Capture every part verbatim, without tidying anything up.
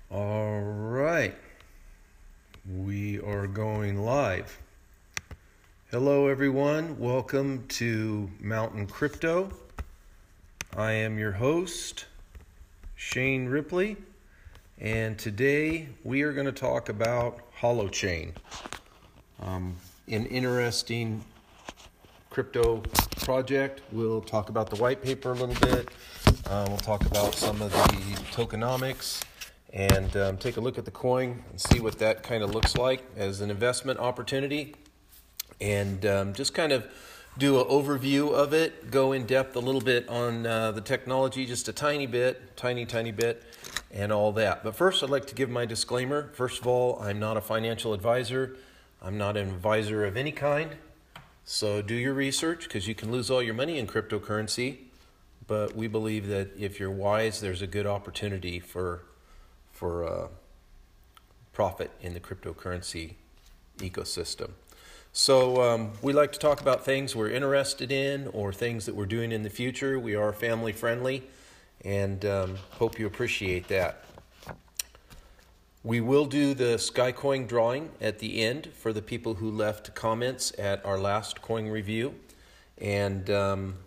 All right, we are going live. Hello, everyone. Welcome to Mountain Crypto. I am your host, Shane Ripley, and today we are going to talk about Holochain, um, an interesting crypto project. We'll talk about the white paper a little bit. Uh, we'll talk about some of the tokenomics and um, take a look at the coin and see what that kind of looks like as an investment opportunity, and um, just kind of do an overview of it, go in depth a little bit on uh, the technology, just a tiny bit, tiny, tiny bit, and all that. But first, I'd like to give my disclaimer. First of all, I'm not a financial advisor. I'm not an advisor of any kind. So do your research, because you can lose all your money in cryptocurrency. But we believe that if you're wise, there's a good opportunity for for uh, profit in the cryptocurrency ecosystem. So um, we like to talk about things we're interested in or things that we're doing in the future. We are family friendly, and um, hope you appreciate that. We will do the SkyCoin drawing at the end for the people who left comments at our last coin review, and um,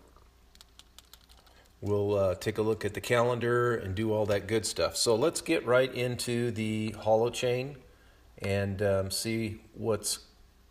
we'll uh, take a look at the calendar and do all that good stuff. So let's get right into the Holochain and um, see what's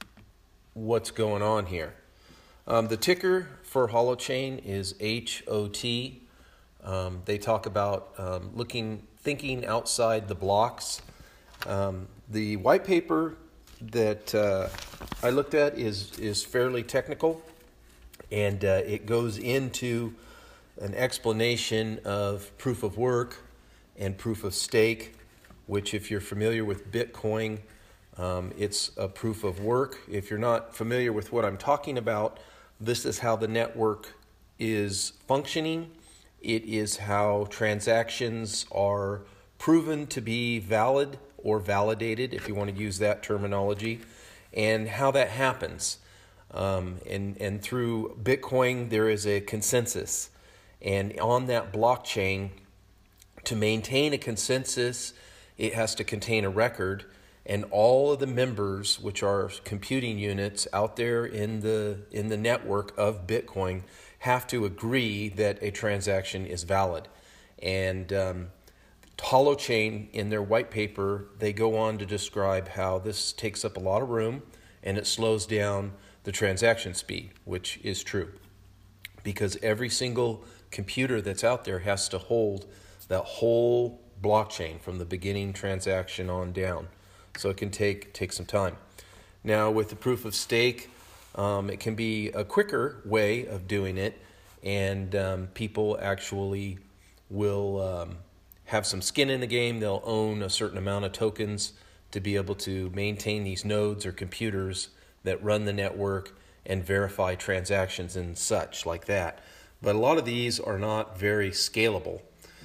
what's going on here. Um, the ticker for Holochain is H O T. Um, they talk about um, looking, thinking outside the blocks. Um, the white paper that uh, I looked at is is fairly technical, and uh, it goes into an explanation of proof of work and proof of stake, which, if you're familiar with Bitcoin, um, it's a proof of work. If you're not familiar with what I'm talking about, this is how the network is functioning. It is how transactions are proven to be valid or validated, if you want to use that terminology, and how that happens. Um, and, and through Bitcoin, there is a consensus. And on that blockchain, to maintain a consensus, it has to contain a record, and all of the members, which are computing units out there in the in the network of Bitcoin, have to agree that a transaction is valid. And um, Holochain, in their white paper, they go on to describe how this takes up a lot of room and it slows down the transaction speed, which is true, because every single computer that's out there has to hold that whole blockchain from the beginning transaction on down. So it can take take some time. Now, with the proof of stake, um, it can be a quicker way of doing it, and um, people actually will um, have some skin in the game. They'll own a certain amount of tokens to be able to maintain these nodes or computers that run the network and verify transactions and such like that. But a lot of these are not very scalable.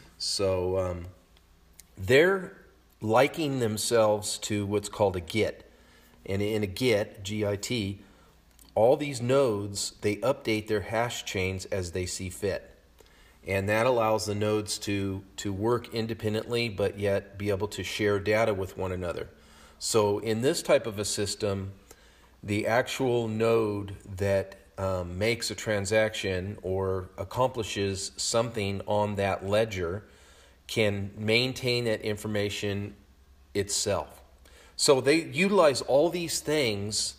So um, they're liking themselves to what's called a Git. And in a Git, G I T, all these nodes, they update their hash chains as they see fit. And that allows the nodes to, to work independently, but yet be able to share data with one another. So in this type of a system, the actual node that um, makes a transaction or accomplishes something on that ledger can maintain that information itself. So they utilize all these things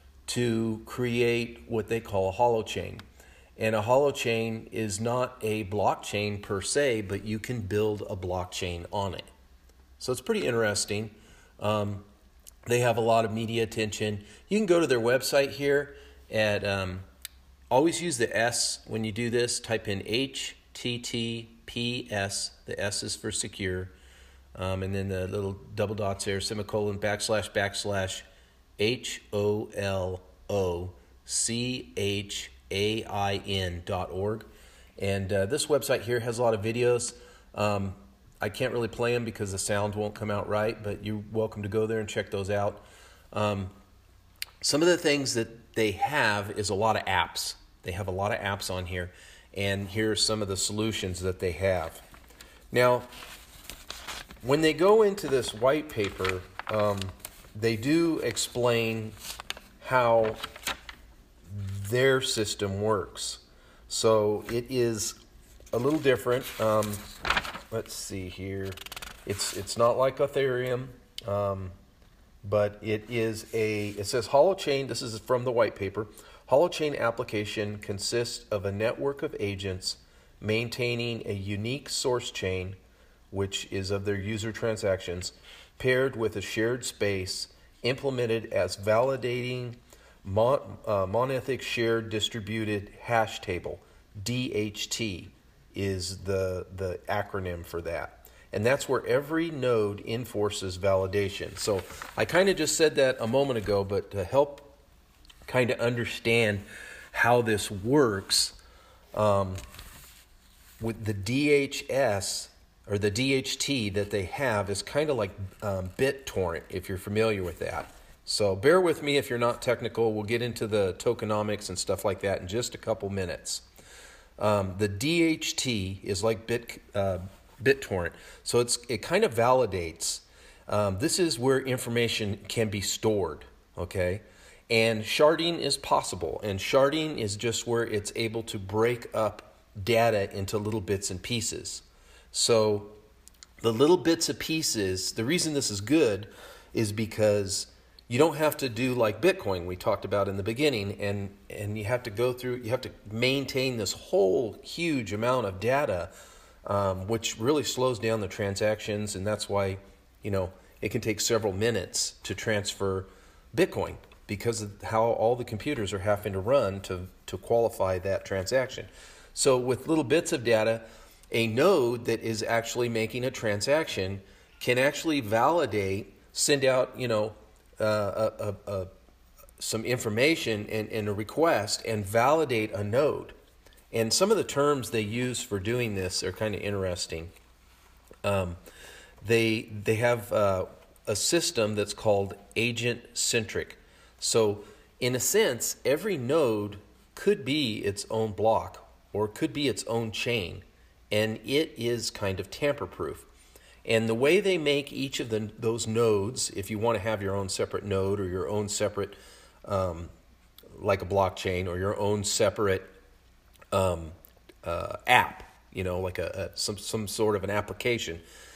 to create what they call a holochain. And a holochain is not a blockchain per se, but you can build a blockchain on it. So it's pretty interesting. Um, they have a lot of media attention. You can go to their website here at, um, always use the S when you do this. Type in H T T P S, the S is for secure, um, and then the little double dots there, semicolon, backslash, backslash, H O L O C H A I N dot org. And uh, this website here has a lot of videos. Um, I can't really play them because the sound won't come out right, but you're welcome to go there and check those out. Um, some of the things that they have is a lot of apps. They have a lot of apps on here, and here are some of the solutions that they have. Now, when they go into this white paper, um, they do explain how their system works. So it is a little different. Um, let's see here. It's it's not like Ethereum, um, but it is a. It says Holochain. This is from the white paper. Holochain application consists of a network of agents maintaining a unique source chain, which is of their user transactions, paired with a shared space implemented as validating mon, uh, monolithic shared distributed hash table. D H T is the, the acronym for that. And that's where every node enforces validation. So I kind of just said that a moment ago, but to help kind of understand how this works, um, with the D H S or the D H T that they have is kind of like um, BitTorrent, if you're familiar with that. So bear with me if you're not technical. We'll get into the tokenomics and stuff like that in just a couple minutes. Um, the D H T is like Bit, uh, BitTorrent. So it's it kind of validates. Um, this is where information can be stored, okay? And sharding is possible. And sharding is just where it's able to break up data into little bits and pieces. So the little bits and pieces, the reason this is good is because you don't have to do like Bitcoin we talked about in the beginning, and, and you have to go through, you have to maintain this whole huge amount of data, um, which really slows down the transactions, and that's why, you know, it can take several minutes to transfer Bitcoin because of how all the computers are having to run to, to qualify that transaction. So with little bits of data, a node that is actually making a transaction can actually validate, send out, you know, uh, a, a, a, some information and, and a request and validate a node. And some of the terms they use for doing this are kind of interesting. Um, they they have uh, a system that's called agent-centric. So in a sense, every node could be its own block or could be its own chain, and it is kind of tamper-proof. And the way they make each of the, those nodes, if you want to have your own separate node or your own separate, um, like a blockchain, or your own separate um, uh, app, you know, like a, a some some sort of an application,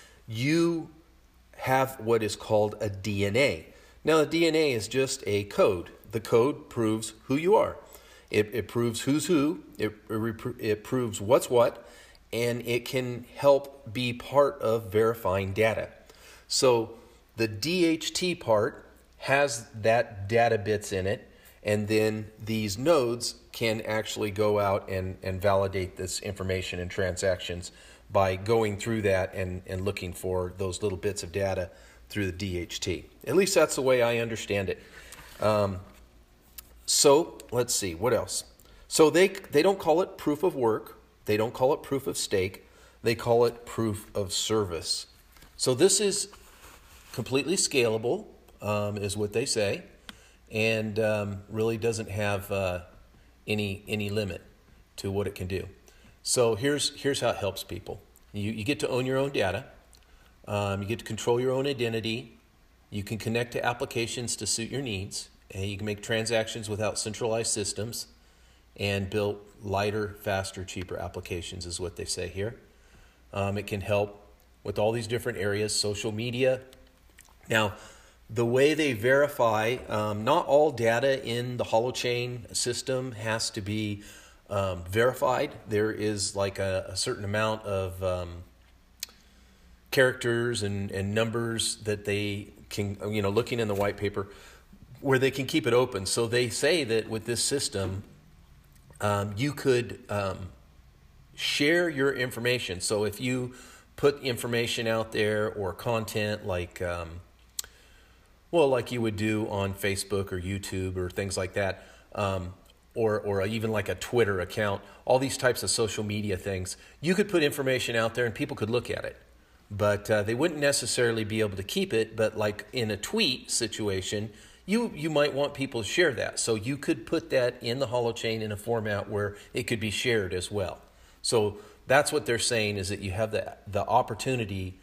you have what is called a D N A. Now, the D N A is just a code. The code proves who you are. It, it proves who's who. It, it, it proves what's what. And it can help be part of verifying data. So the D H T part has that data bits in it, and then these nodes can actually go out and, and validate this information and transactions by going through that and, and looking for those little bits of data through the D H T. At least that's the way I understand it. Um, so let's see, what else? So they they don't call it proof of work. They don't call it proof of stake. They call it proof of service. So this is completely scalable, um, is what they say, and um, really doesn't have uh, any any limit to what it can do. So here's here's how it helps people. You you get to own your own data. Um, you get to control your own identity. You can connect to applications to suit your needs, and you can make transactions without centralized systems, and build lighter, faster, cheaper applications is what they say here. Um, it can help with all these different areas, social media. Now, the way they verify, um, not all data in the Holochain system has to be um, verified. There is like a, a certain amount of um, characters and, and numbers that they can, you know, looking in the white paper, where they can keep it open. So they say that with this system, Um, you could um, share your information. So if you put information out there or content like, um, well, like you would do on Facebook or YouTube or things like that, um, or, or even like a Twitter account, all these types of social media things, you could put information out there and people could look at it. But uh, they wouldn't necessarily be able to keep it. But like in a tweet situation, You you might want people to share that. So you could put that in the Holochain in a format where it could be shared as well. So that's what they're saying, is that you have the, the opportunity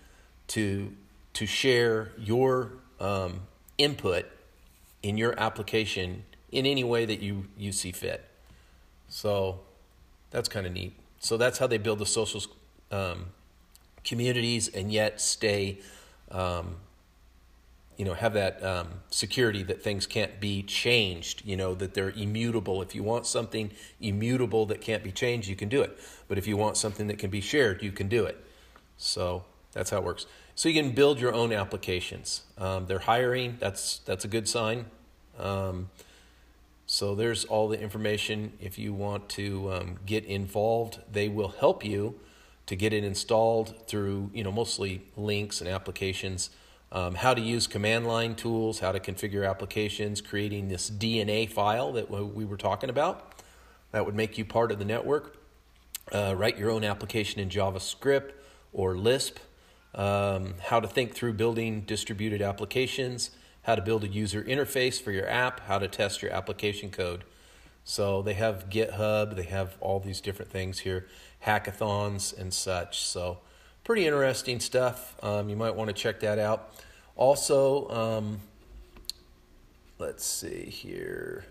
to to share your um, input in your application in any way that you, you see fit. So that's kind of neat. So that's how they build the social um, communities and yet stay, um, you know, have that um, security that things can't be changed, you know, that they're immutable. If you want something immutable that can't be changed, you can do it. But if you want something that can be shared, you can do it. So that's how it works. So you can build your own applications. Um, they're hiring. That's that's a good sign. Um, so there's all the information. If you want to um, get involved, they will help you to get it installed through, you know, mostly links and applications. Um, how to use command line tools, how to configure applications, creating this D N A file that we were talking about. That would make you part of the network. Uh, write your own application in JavaScript or Lisp. Um, how to think through building distributed applications, how to build a user interface for your app, how to test your application code. So they have GitHub, they have all these different things here, hackathons and such. So pretty interesting stuff. Um, you might want to check that out. Also, um, let's see here.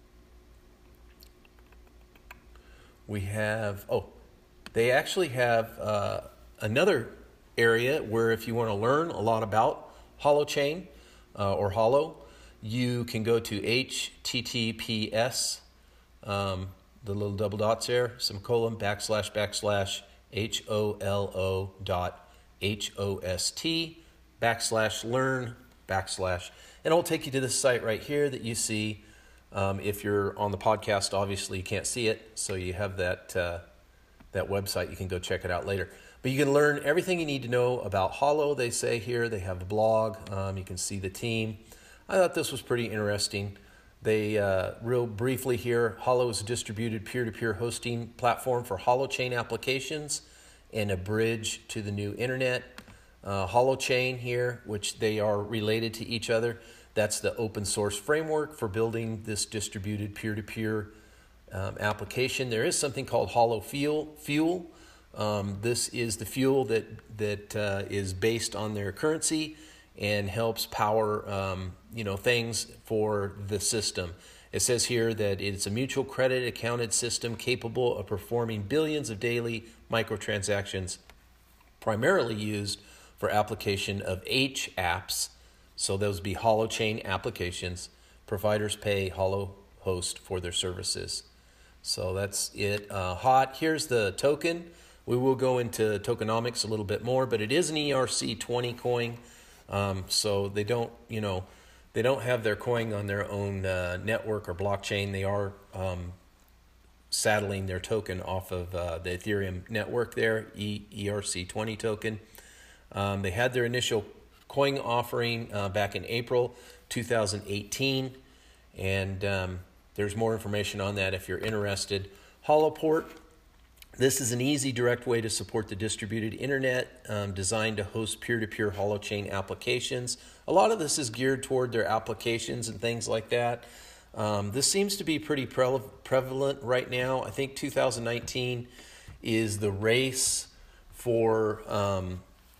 We have, oh, they actually have uh, another area where if you want to learn a lot about Holochain uh, or Holo, you can go to H T T P S, um, the little double dots there, semicolon, backslash, backslash, H O L O dot H O S T, backslash, learn, backslash. And it'll take you to this site right here that you see. Um, if you're on the podcast, obviously you can't see it, so you have that uh, that website. You can go check it out later. But you can learn everything you need to know about Holo, they say here. They have a blog. Um, you can see the team. I thought this was pretty interesting. They, uh, real briefly here, Holo is a distributed peer-to-peer hosting platform for Holochain applications and a bridge to the new internet. Uh, Holochain here, which they are related to each other. That's the open source framework for building this distributed peer-to-peer um, application. There is something called Holo Fuel. Fuel. Um, this is the fuel that that uh, is based on their currency and helps power um, you know things for the system. It says here that it's a mutual credit accounted system capable of performing billions of daily microtransactions, primarily used for application of H apps. So those be Holochain applications. Providers pay Holohost for their services. So that's it. Uh, hot. Here's the token. We will go into tokenomics a little bit more, but it is an E R C twenty coin. Um, so they don't, you know, they don't have their coin on their own uh, network or blockchain. They are um, saddling their token off of uh, the Ethereum network there, e- ERC twenty token. Um, they had their initial coin offering uh, back in April two thousand eighteen, and um, there's more information on that if you're interested. Holoport. This is an easy, direct way to support the distributed internet, um, designed to host peer-to-peer Holochain applications. A lot of this is geared toward their applications and things like that. Um, this seems to be pretty pre- prevalent right now. I think two thousand nineteen is the race for um,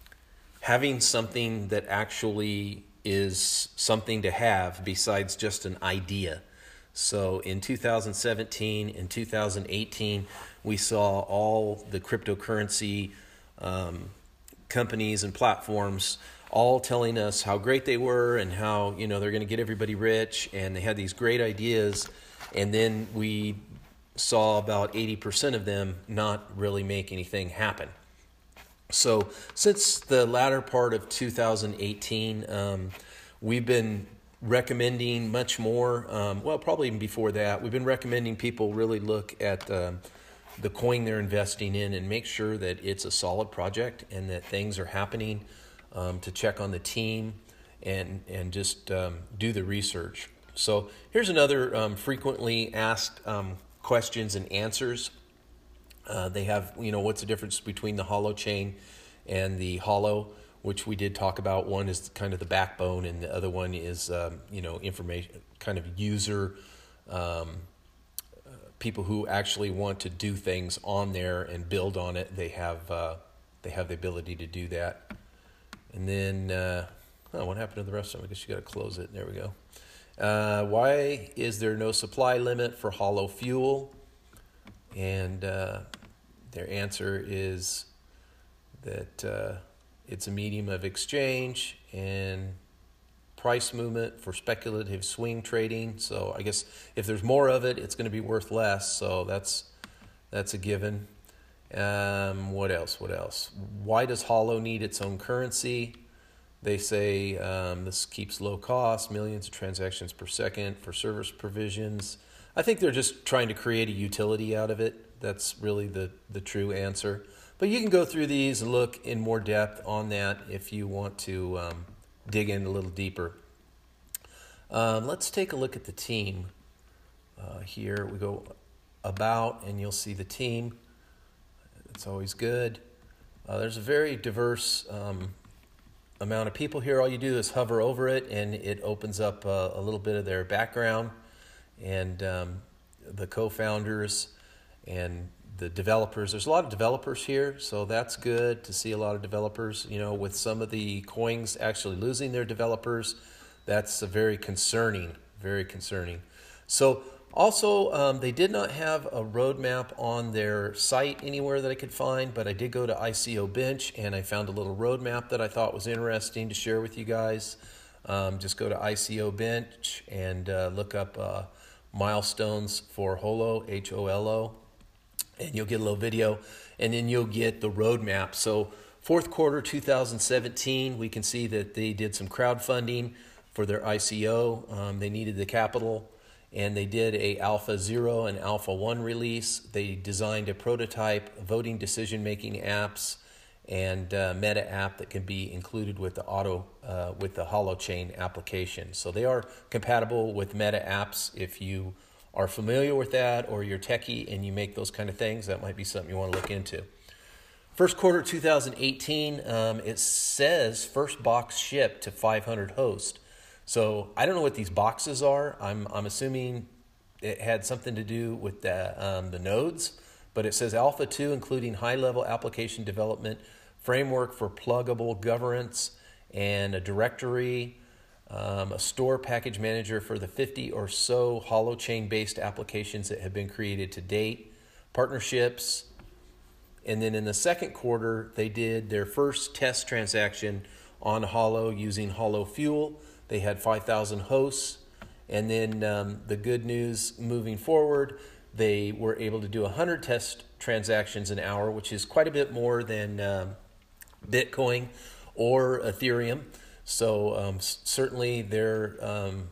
having something that actually is something to have besides just an idea. So in two thousand seventeen and two thousand eighteen, we saw all the cryptocurrency um, companies and platforms all telling us how great they were and how, you know, they're going to get everybody rich, and they had these great ideas. And then we saw about eighty percent of them not really make anything happen. So since the latter part of two thousand eighteen, um, we've been recommending much more, um, well, probably even before that, we've been recommending people really look at um, the coin they're investing in and make sure that it's a solid project and that things are happening, um, to check on the team and, and just um, do the research. So here's another um, frequently asked um, questions and answers. Uh, they have, you know, what's the difference between the Holochain and the Holo, which we did talk about. One is kind of the backbone, and the other one is, um, you know, information, kind of user, um, uh, people who actually want to do things on there and build on it. They have uh, they have the ability to do that. And then, uh, oh, what happened to the rest of them? I guess you got to close it. There we go. Uh, why is there no supply limit for hollow fuel? And uh, their answer is that uh, it's a medium of exchange and price movement for speculative swing trading. So I guess if there's more of it, it's going to be worth less. So that's that's a given. Um, what else? What else? Why does Hollow need its own currency? They say um, this keeps low cost, millions of transactions per second for service provisions. I think they're just trying to create a utility out of it. That's really the, the true answer. But you can go through these and look in more depth on that if you want to um, dig in a little deeper. Um, let's take a look at the team. Uh, here we go about, and you'll see the team. It's always good. Uh, there's a very diverse um, amount of people here. All you do is hover over it, and it opens up uh, a little bit of their background and um, the co-founders and the developers. There's a lot of developers here, so that's good to see a lot of developers. You know, with some of the coins actually losing their developers, that's a very concerning, very concerning. So also, um, they did not have a roadmap on their site anywhere that I could find, but I did go to I C O Bench, and I found a little roadmap that I thought was interesting to share with you guys. Um, just go to I C O Bench and uh, look up uh, milestones for Holo, H O L O, and you'll get a little video, and then you'll get the roadmap. So fourth quarter two thousand seventeen, we can see that they did some crowdfunding for their I C O. Um, they needed the capital, and they did a Alpha Zero and Alpha One release. They designed a prototype voting decision-making apps and uh, meta app that can be included with the auto uh, with the HoloChain application. So they are compatible with meta apps. If you are familiar with that, or you're techie and you make those kind of things, that might be something you want to look into. First quarter two thousand eighteen, um, it says first box shipped to five hundred hosts. So I don't know what these boxes are. I'm I'm assuming it had something to do with the um, the nodes, but it says Alpha two, including high-level application development, framework for pluggable governance, and a directory, um, a store package manager for the fifty or so HoloChain-based applications that have been created to date, partnerships, and then in the second quarter, they did their first test transaction on Holo using Holo Fuel. They had five thousand hosts, and then um, the good news moving forward, they were able to do one hundred test transactions an hour, which is quite a bit more than um, Bitcoin or Ethereum. So um, certainly their um,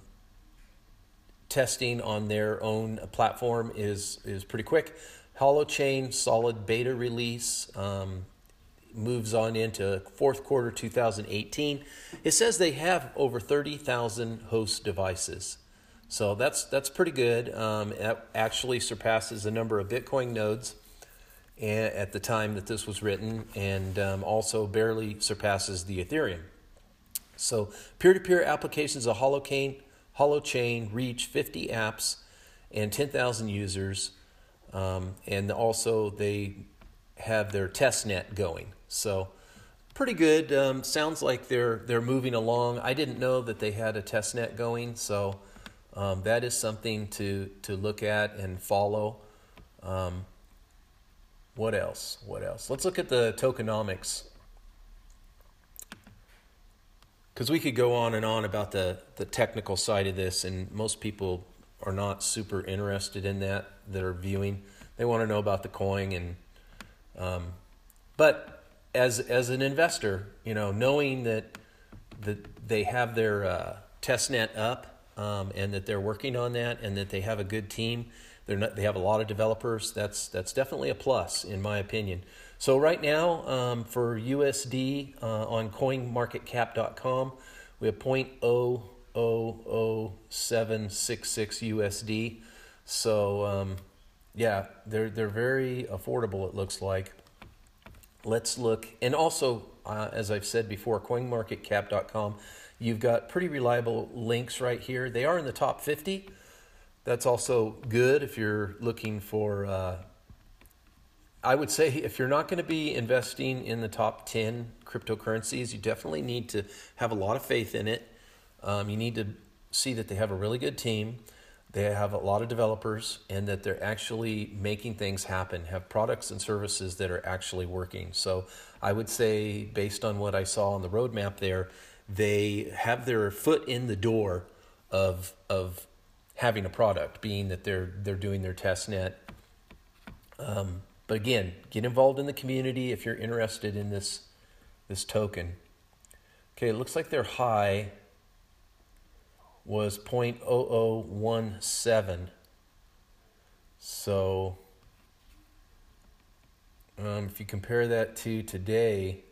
testing on their own platform is, is pretty quick. HoloChain solid beta release um, moves on into fourth quarter two thousand eighteen. It says they have over thirty thousand host devices. So that's that's pretty good. Um, it actually surpasses the number of Bitcoin nodes at the time that this was written, and um, also barely surpasses the Ethereum. So peer-to-peer applications of HoloChain, HoloChain reach fifty apps and ten thousand users, um, and also they have their test net going. So pretty good. Um, sounds like they're they're moving along. I didn't know that they had a test net going, so um, that is something to to look at and follow. Um, what else? What else? Let's look at the tokenomics, because we could go on and on about the the technical side of this, and most people are not super interested in that that are viewing. They want to know about the coin, and um, but as as an investor, you know, knowing that that they have their uh, test net up, um, and that they're working on that, and that they have a good team, they're not they have a lot of developers. That's that's definitely a plus in my opinion. So right now, um, for U S D uh, on coin market cap dot com, we have zero point zero zero zero seven six six U S D. So um, yeah, they're they're very affordable. It looks like. Let's look, and also, uh, as I've said before, coin market cap dot com, you've got pretty reliable links right here. They are in the top fifty. That's also good if you're looking for uh, I would say if you're not going to be investing in the top ten cryptocurrencies, you definitely need to have a lot of faith in it. Um, you need to see that they have a really good team, they have a lot of developers, and that they're actually making things happen, have products and services that are actually working. So I would say, based on what I saw on the roadmap there, they have their foot in the door of of having a product, being that they're they're doing their test net. Um, but again, get involved in the community if you're interested in this this token. Okay, it looks like their high was zero point zero zero one seven. So um, if you compare that to today, zero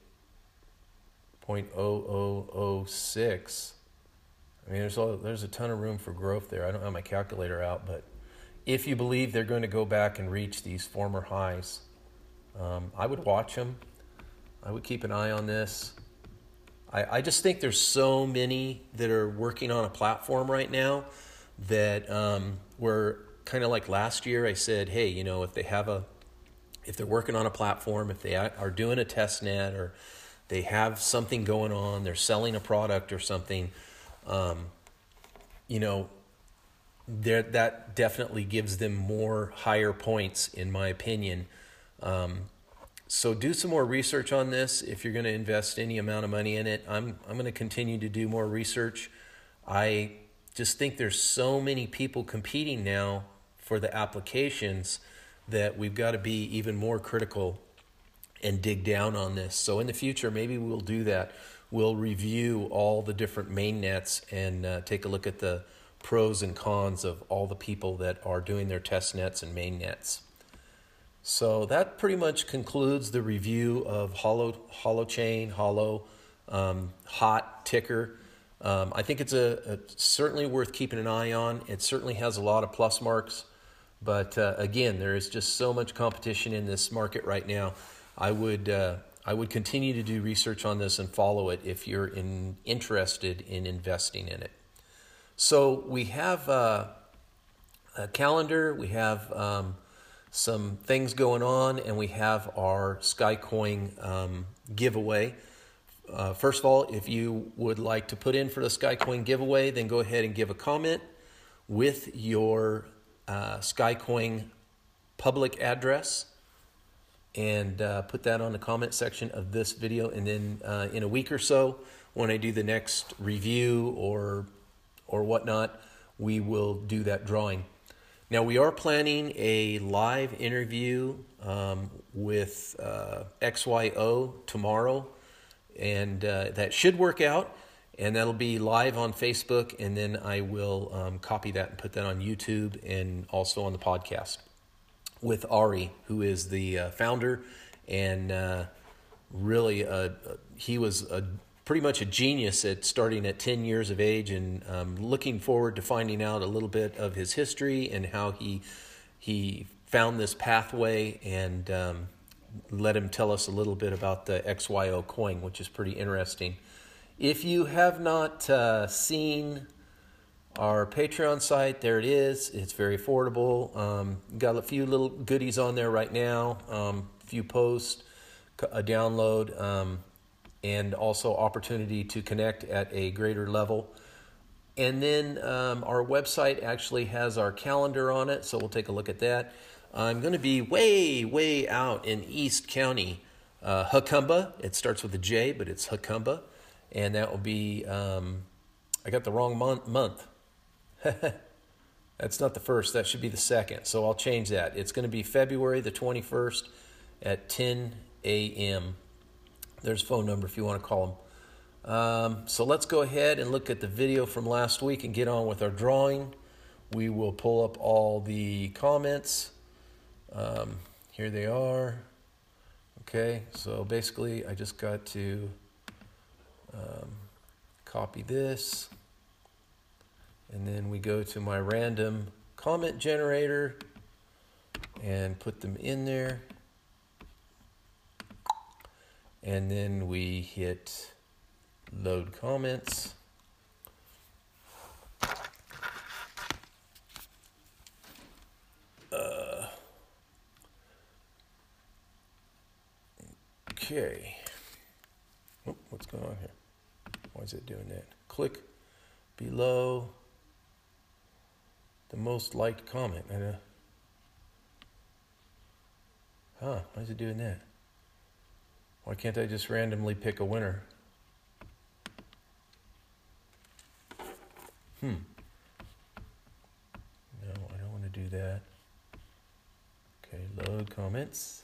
point zero zero zero six, I mean, there's a, there's a ton of room for growth there. I don't have my calculator out, but if you believe they're going to go back and reach these former highs, um, I would watch them. I would keep an eye on this. I, I just think there's so many that are working on a platform right now that um, were kind of like last year. I said, hey, you know, if they have a, if they're working on a platform, if they are doing a test net, or they have something going on, they're selling a product or something, um, you know, there that definitely gives them more higher points, in my opinion. Um, So do some more research on this if you're going to invest any amount of money in it. I'm I'm going to continue to do more research. I just think there's so many people competing now for the applications that we've got to be even more critical and dig down on this. So in the future, maybe we'll do that. We'll review all the different main nets and uh, take a look at the pros and cons of all the people that are doing their test nets and main nets. So that pretty much concludes the review of Holo, Holochain, Holo, um, hot ticker. Um, I think it's a, a certainly worth keeping an eye on. It certainly has a lot of plus marks, but uh, again, there is just so much competition in this market right now. I would uh, I would continue to do research on this and follow it if you're in, interested in investing in it. So we have uh, a calendar. We have um, some things going on, and we have our SkyCoin um, giveaway. Uh, first of all, if you would like to put in for the SkyCoin giveaway, then go ahead and give a comment with your uh, SkyCoin public address, and uh, put that on the comment section of this video. And then uh, in a week or so, when I do the next review or or whatnot, we will do that drawing. Now, we are planning a live interview um, with uh, X Y O tomorrow, and uh, that should work out, and that'll be live on Facebook, and then I will um, copy that and put that on YouTube and also on the podcast with Ari, who is the uh, founder, and uh, really uh, he was a pretty much a genius at starting at ten years of age, and um, looking forward to finding out a little bit of his history and how he he found this pathway, and um, let him tell us a little bit about the X Y O coin, which is pretty interesting. If you have not uh, seen our Patreon site, there it is. It's very affordable. Um, got a few little goodies on there right now, um, a few posts, a download, um, and also opportunity to connect at a greater level. And then um, our website actually has our calendar on it, so we'll take a look at that. I'm going to be way, way out in East County, uh, Hukumba. It starts with a J, but it's Hukumba. And that will be, um, I got the wrong month. month. That's not the first, that should be the second. So I'll change that. It's going to be February the twenty-first at ten a.m. There's a phone number if you want to call them. Um, so let's go ahead and look at the video from last week and get on with our drawing. We will pull up all the comments. Um, here they are. Okay, so basically I just got to um, copy this, and then we go to my random comment generator and put them in there. And then we hit load comments. Uh, Okay. Oh, what's going on here? Why is it doing that? Click below the most liked comment. And, uh, huh, why is it doing that? Why can't I just randomly pick a winner? Hmm. No, I don't want to do that. Okay, load comments.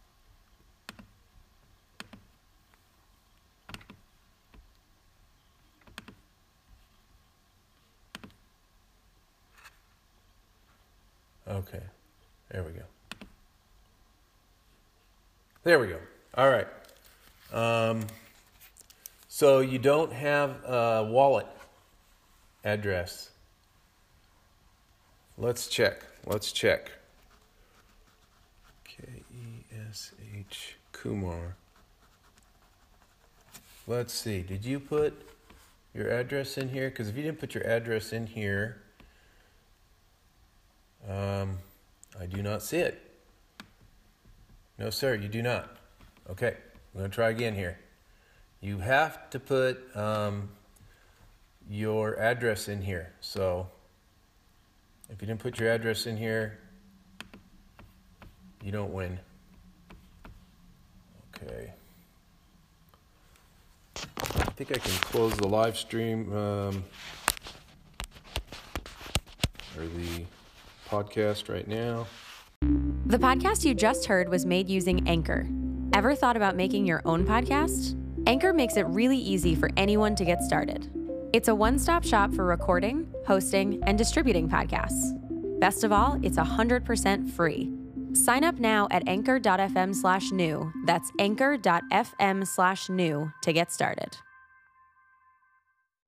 Okay, there we go. There we go. All right. Um, so you don't have a wallet address. Let's check. Let's check. K E S H Kumar. Let's see. Did you put your address in here? Because if you didn't put your address in here, um, I do not see it. No, sir, you do not. Okay, I'm going to try again here. You have to put um, your address in here. So if you didn't put your address in here, you don't win. Okay. I think I can close the live stream um, or the podcast right now. The podcast you just heard was made using Anchor. Ever thought about making your own podcast? Anchor makes it really easy for anyone to get started. It's a one-stop shop for recording, hosting, and distributing podcasts. Best of all, it's one hundred percent free. Sign up now at anchor.fm slash new. That's anchor.fm slash new to get started.